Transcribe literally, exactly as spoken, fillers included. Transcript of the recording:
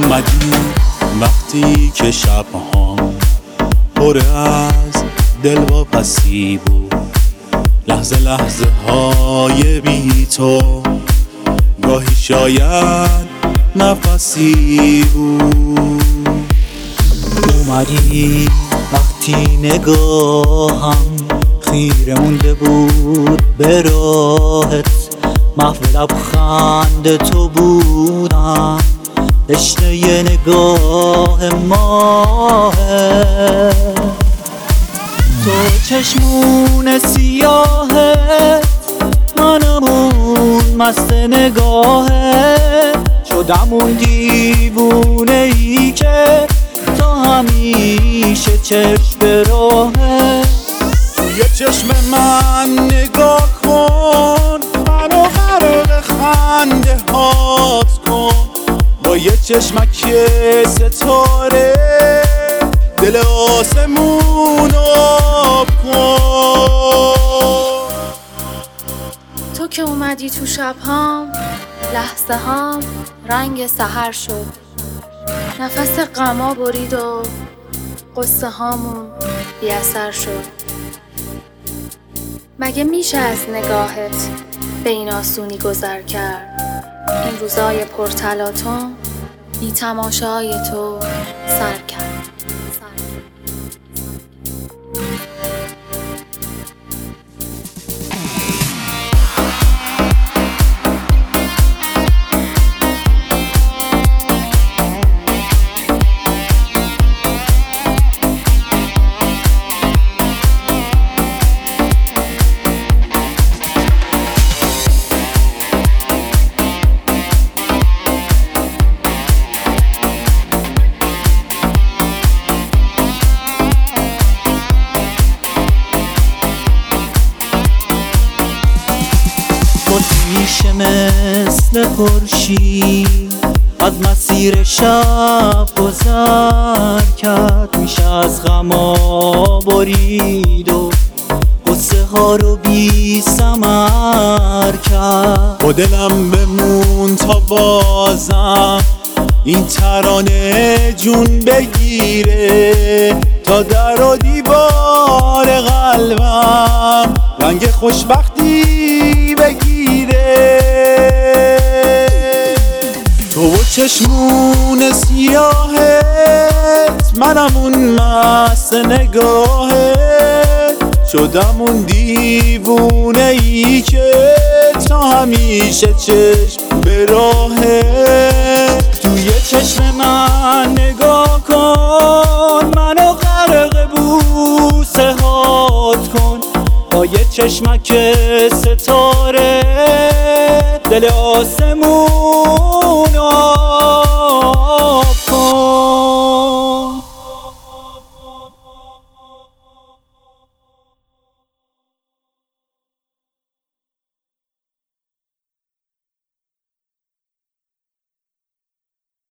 اومدی وقتی که شبها پر از دلواپسی بود، لحظه لحظه های بی تو گاهی شاید نفسی بود. اومدی وقتی نگاهم خیره مونده بود به راهت، محو لبخند تو بودم، تشنه نگاه ماهه. تو چشمون سیاهت، منم اون مست نگاهت، شدم اون دیوونه ای که تا همیشه چشم به راهت. توی چشم من نگاه کن، منو غرق خنده هات کن، با یه چشمک ستاره دل آسمون آب کن. تو که اومدی تو شبهام، لحظه هام رنگ سحر شد، نفس غما برید و قصه هامون بی اثر شد. مگه میشه از نگاهت به این آسونی گذر کرد؟ این روزای پرتلاطم بی تماشای تو سر کرد. میشه مثل خورشید از مسیر شب گذر کرد، میشه از غما برید و قصه ها رو بی ثمر کرد. با دلم بمون تا بازم این ترانه جون بگیره، تا در و دیوار قلبم رنگ خوشبختی بگیره. تو و چشمون سیاهت، منم اون مست نگاهت، شدم اون دیوونه ای که تا همیشه چشم به راهت. توی چشم من نگاه کن، منو غرق بوسه هات کن، با یه چشمک ستاره دل آسمون